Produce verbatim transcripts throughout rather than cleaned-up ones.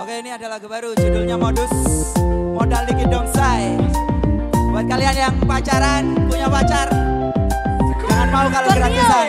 Oke, ini ada lagu baru judulnya Modus. Modal dikit dong say. Buat kalian yang pacaran, punya pacar, jangan mau kalau gratisan.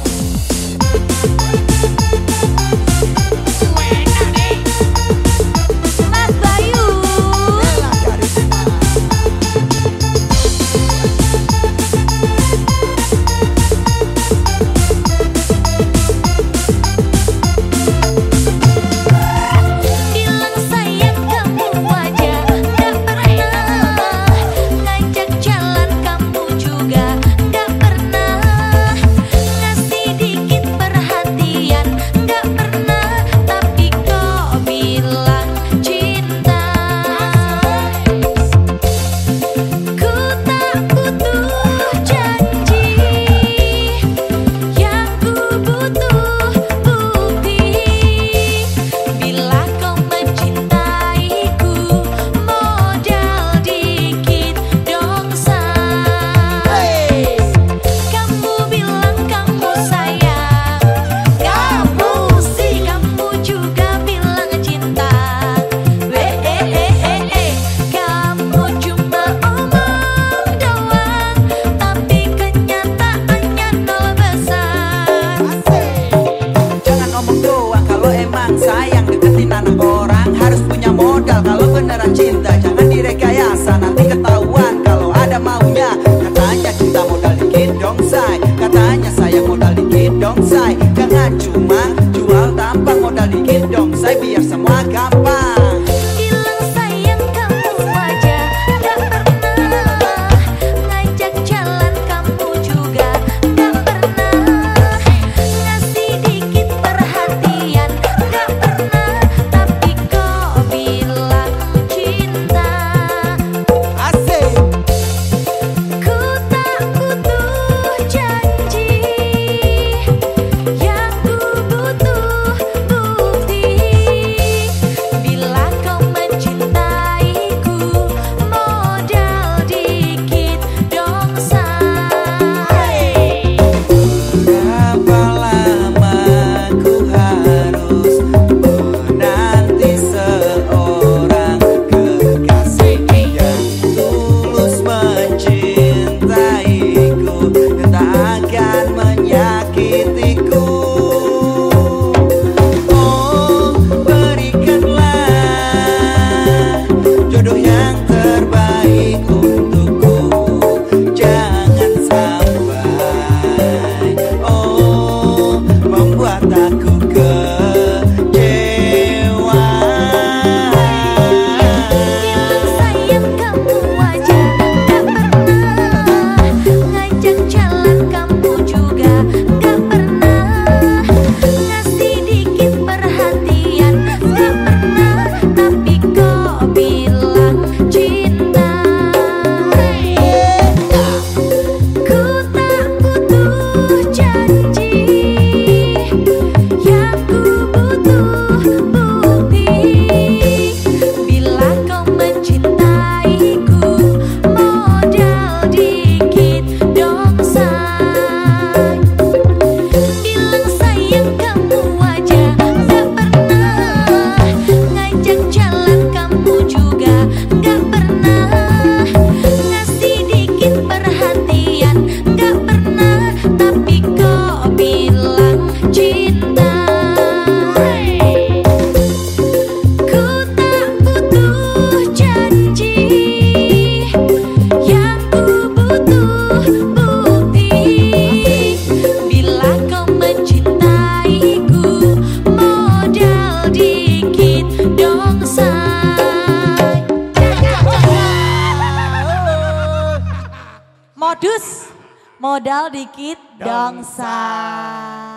Kalau beneran cinta jangan direkayasa, nanti ketahuan kalau ada maunya. Katanya cinta modal dikit dong say, katanya sayang modal dikit dong say. Jangan cuma jual tampang, modal dikit dong say biar semua gampang. Modus, modal dikit dong say.